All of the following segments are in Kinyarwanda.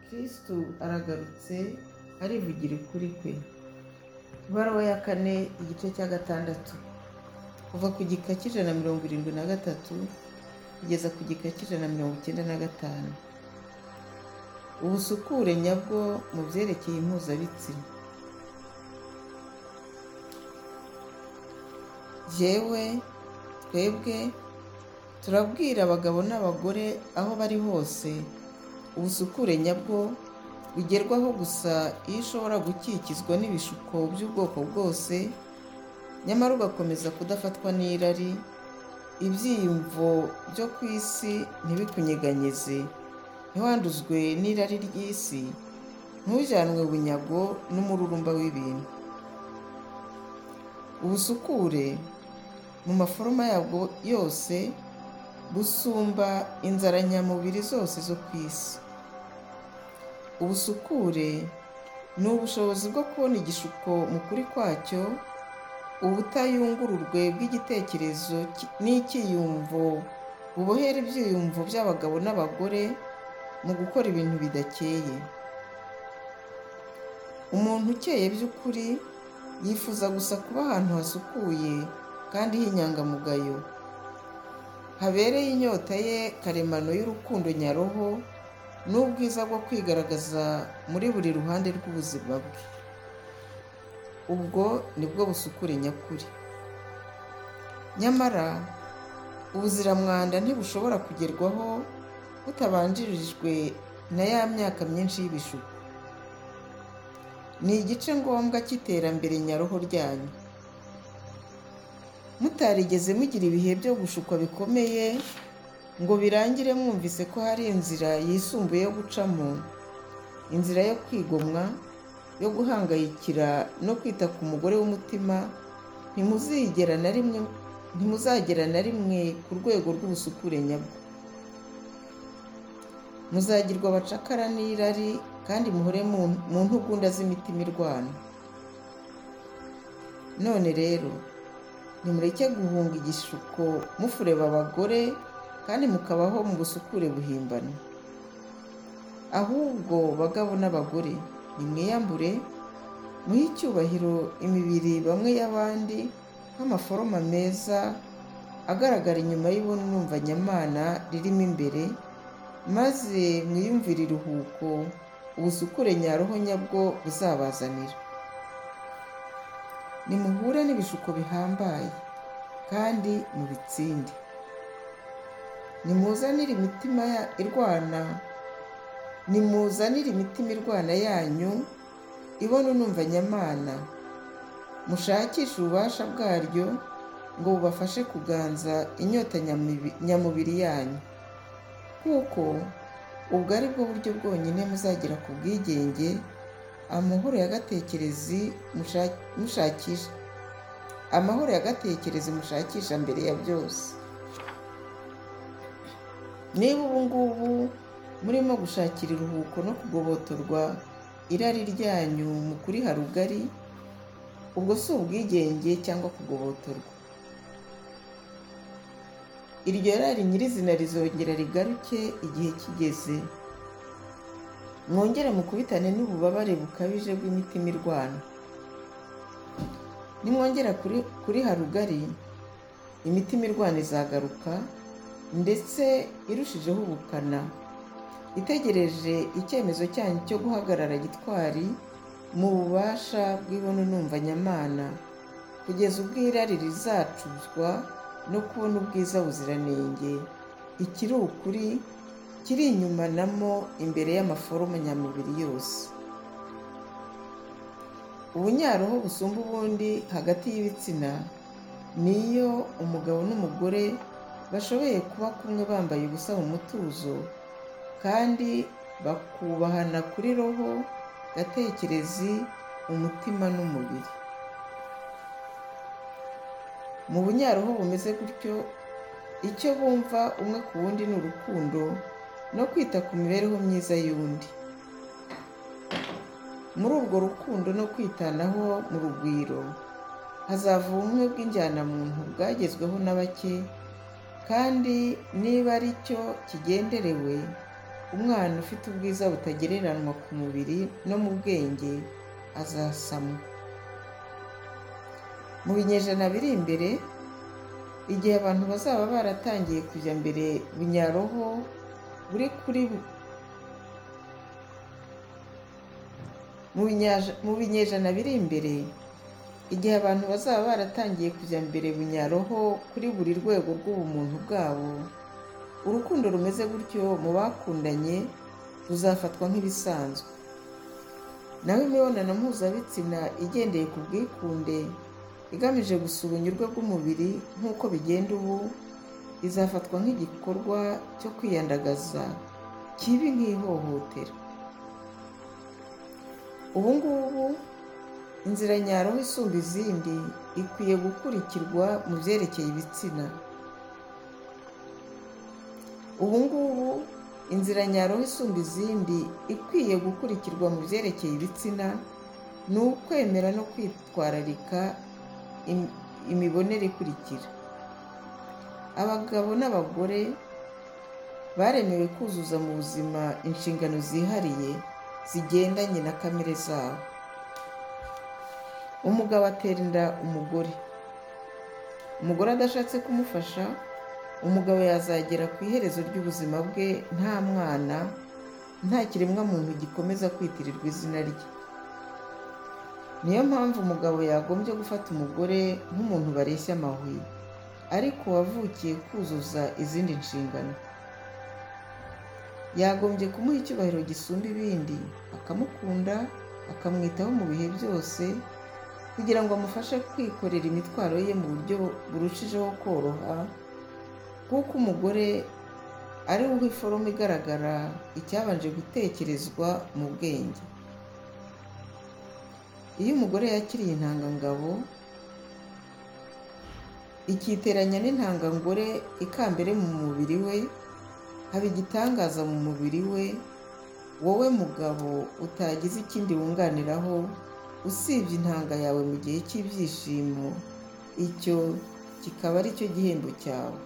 Kristo aragarutse arivugira ukuri kwe. Ibaruwa ya 4 igice cya 6 kuva ku gika cy'173 kugeza ku gika cy'195. Ubusukure nyabwo mu byerekeye impuzabitsina. Twebwe turabwira abagabo n'abagore aho bari hose, ubusukure nyabwo bugerwaho gusa iyo ushobora gukikizwa n'ibishuko by'ubwoko bwose, nyamara ugakomeza kudafatwa n'irari, ibyiyumvo byo ku isi ntibikunyeganyeze, ntiwanduzwe n'irari ry'isi, ntujyanwe bunyago n'umururumba w'ibintu. Ubusukure mu maforoma yabwo yose busumba inzara nyamubiri zose zo ku isi. Ubusukure ni ubushobozi bwo kubona igishuko mu kuri kwacyo, ubutayungururwe bw'igitekerezo n'icyiyumvo bubohera ibyiyumvo by'abagabo n'abagore mu gukora ibintu bidakeye. Umuntu ukeye by'ukuri yifuza gusa kuba ahantu hasukuye kandi h'inyangamugayo, habereye inyota ye karemano y'urukundo nyaroho n'ubwiza bwo kwigaragaza muri buri ruhande rw'ubuzima bwe. Ubwo nibwo busukure nyakuri. Nyamara ubuziramwanda ntibushobora kugerwaho butabanjirijwe na ya myaka myinshi y'ibishuko. Ni igice ngombwa cy'iterambere nyaroho ryanyu. Mutarigeze mugira ibihe byo gushukwa bikomeye ngo birangire mwumvise ko hari inzira yisumbuye yo gucamo, inzira yo kwigomwa, yo guhangayikira no kwita ku mugore w'umutima, ntimuzagera na rimwe ku rwego rw'ubusukure nyabwo. Muzagirwa abacakara n'irari kandi muhore mu ntugunda z'imitima irwana. None rero nimureke guhunga igishuko mufureba abagore kandi mukabaho mu busukure buhimbana. Ahubwo bagabo n'abagore, nimwiyambure, muhe icyubahiro imibiri bamwe y'abandi nk'amaforoma meza agaragara inyuma y'ibonumvanyamana ririmo imbere, maze mwiyumvire iruhuko ubusukure nyaroho nyabwo buzabazanira. Nimuhure n'ibishuko bihambaye kandi mubitsinde. Nimuzanire imitima irwana yanyu ibonumvanyamana, mushakishe ububasha bwaryo ngo bubafashe kuganza inyota nyamubiri yanyu, kuko ubwo ari bwo buryo bwonyine muzagera ku bwigenge, amahoro y'agatekerezi mushakisha mbere ya byose. Niba ubu ngubu murimo gushakira iruhuko no kugobotorwa irari ryanyu mu kuriha rugari, ubwo si ubwigenge cyangwa kugobotorwa. Iryo rari nyirizina rizongera rigaruke igihe kigeze, mwongere mukubitane n'ububabare bukabije bw'imitima irwana. Nimwongera kuriha rugari, imitima irwana izagaruka, ndetse irushijeho ubukana, itegereje icyemezo cyanyu cyo guhagarara gitwari mu bubasha bw'ibonumvanyamana, kugeza ubwo irari rizacuzwa no kubona ubwiza buziranenge, ikiri ukuri kiri inyumanamo imbere y'amaforoma nyamubiri yose. Ubunyaroho busumba ubundi hagati y'ibitsina niyo umugabo n'umugore bashoboye kuba kumwe bambaye ubusa mu mutuzo, kandi bakubahana kuri roho, gatekerezi, umutima n'umubiri. Mu bunyaroho bumeze gutyo, icyo bumva umwe ku wundi ni urukundo no kwita ku mibereho myiza y'undi. Muri urwo rukundo no kwitanaho mu rugwiro hazava ubumwe bw'injyanamuntu bwagezweho na bake, kandi niba ari cyo kigenderewe, umwana ufite ubwiza butagereranywa ku mubiri no mu bwenge azasamwa. Mu binyejana biri imbere, igihe abantu bazaba baratangiye kujya mbere bunyaroho buri kuri mu binyejana biri imbere, igihe abantu bazaba baratangiye kujya mbere bunyaroho kuri buri rwego rw'ubumuntu bwabo, urukundo rumeze gutyo mu bakundanye ruzafatwa nk'ibisanzwe. Naho imibonano mpuzabitsina igendeye ku bwikunde igamije gusa ubunyurwe bw'umubiri nk'uko bigenda ubu, izafatwa nk'igikorwa cyo kwiyandagaza kibi nk'ihohotera. Ubu ngubu inzira nyaroho isumba izindi ikwiye gukurikirwa mu byerekeye ibitsina. Ubu ngubu inzira nyaroho isumba izindi ikwiye gukurikirwa mu byerekeye ibitsina ni ukwemera no kwitwararika imibonere ikurikira. Abagabo n'abagore baremewe kuzuza mu buzima inshingano zihariye zigendanye na kamere zabo. Umugabo atera inda umugore. Umugore adashatse kumufasha, umugabo yazagera ku iherezo ry'ubuzima bwe nta mwana, nta kiremwa muntu gikomeza kwitirirwa izina rye. Niyo mpamvu umugabo yagombye gufata umugore nk'umuntu bareshya amahwi, ariko wavukiye kuzuza izindi nshingano. Yagombye kumuha icyubahiro gisumba ibindi, akamukunda, akamwitaho mu bihe byose, kugira ngo amufashe kwikorera imitwaro ye mu buryo burushijeho koroha, kuko umugore ari we uha iforomo igaragara icyabanje gutekerezwa mu bwenge. Iyo umugore yakiriye intangangabo ikiteranya n'intangangore ikambere mu mubiri we, haba igitangaza mu mubiri we, wowe mugabo utagize ikindi wunganiraho usibye intanga yawe mu gihe cy'ibyishimo, icyo kikaba ari cyo gihembo cyawe.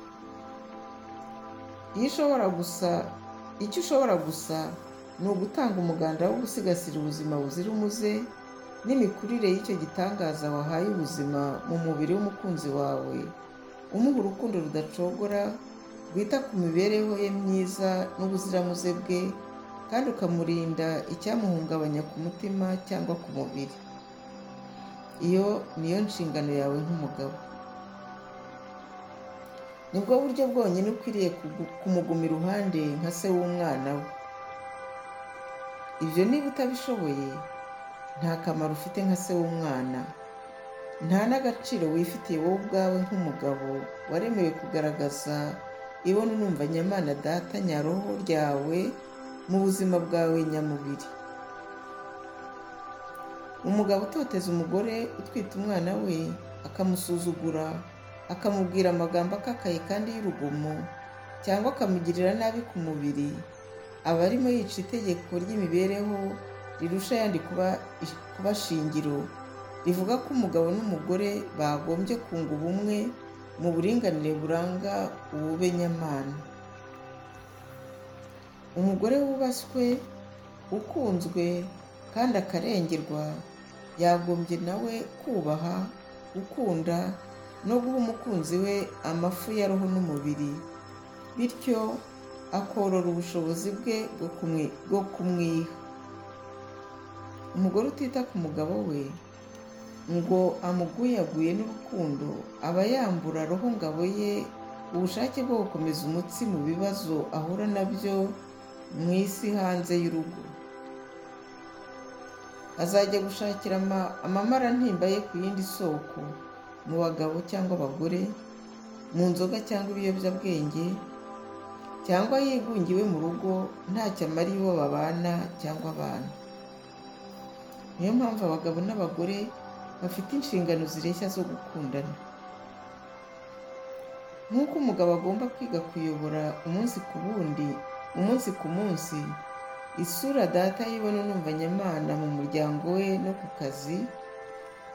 Icyo ushobora gusa ni ugutanga umuganda wo gusigasira ubuzima buzira umuze n'imikurire y'icyo gitangaza wahaye ubuzima mu mubiri w'umukunzi wawe, umuha urukundo rudacogora rwita ku mibereho ye myiza n'ubuziramuze bwe, kandi ukamurinda icyamuhungabanya ku mutima cyangwa ku mubiri. Iyo niyo nshingano yawe nk'umugabo. Nibwo buryo bwonyine ukwiriye kumuguma iruhande nka se w'umwana we. Ibyo niba utabishoboye, nta kamaro ufite nka se w'umwana, nta n'agaciro wifitiye wowe ubwawe nk'umugabo waremewe kugaragaza ibona unumva nyamana data nyaroho ryawe mu buzima bwawe nyamubiri. Umugabo utoteza umugore utwite umwana we, akamusuzugura, akamubwira amagambo akakaye kandi y'urugomo, cyangwa akamugirira nabi ku mubiri, aba arimo yica itegeko ry'imibereho rirusha ayandi kuba shingiro, rivuga ko umugabo n'umugore bagombye kunga ubumwe mu buringanire buranga ubube nyamana. Umugore wubashywe, ukunzwe kandi akarengerwa, yagombye nawe kubaha, gukunda no guha umukunzi we amafu ya roho n'umubiri, bityo akorora ubushobozi bwe bwo kumwiha. Umugore utita ku mugabo we ngo amuguyaguye n'urukundo, aba yambura roho ngabo ye ubushake bwo gukomeza umutsi mu bibazo ahura nabyo mu isi hanze y'urugo. Azajya gushakira amamarantimba ye ku yindi soko, mu bagabo cyangwa abagore, mu nzoga cyangwa ibiyobyabwenge, cyangwa yigungiwe mu rugo ntacyo amariye uwo babana cyangwa abana. Niyo mpamvu abagabo n'abagore bafite inshingano zireshya zo gukundana. Nk'uko umugabo agomba kwiga kuyobora umunsi ku wundi, umunsi ku munsi, isura data yibona unumva nyamana mu muryango we no ku kazi,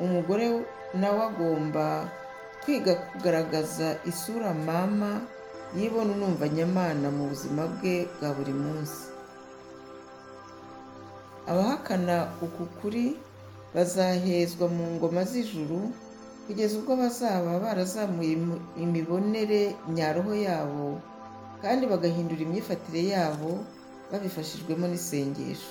umugore nawe agomba kwiga kugaragaza isura mama yibona unumva nyamana mu buzima bwe bwa buri munsi. Abahakana uku kuri bazahezwa mu ngoma z'ijuru kugeza ubwo bazaba barazamuye imibonere nyaroho yabo kandi bagahindura imyifatire yabo babifashijwemo n'isengesho.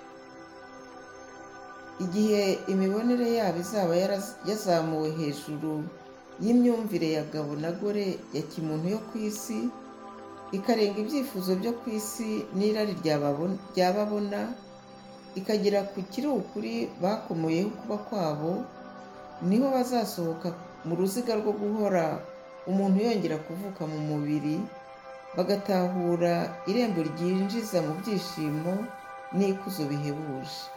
Igihe imibonere yabo izaba yazamuwe hejuru y'imyumvire ya gabo na gore ya kimuntu yo ku isi, ikarenga ibyifuzo byo ku isi n'irari ryababona, ikagera ku kiri ukuri bakomoyeho kuba kwabo, niho bazasohoka mu ruziga rwo guhora umuntu yongera kuvuka mu mubiri, bagatahura irembo ryinjiza mu byishimo n'ikuzo bihebuje.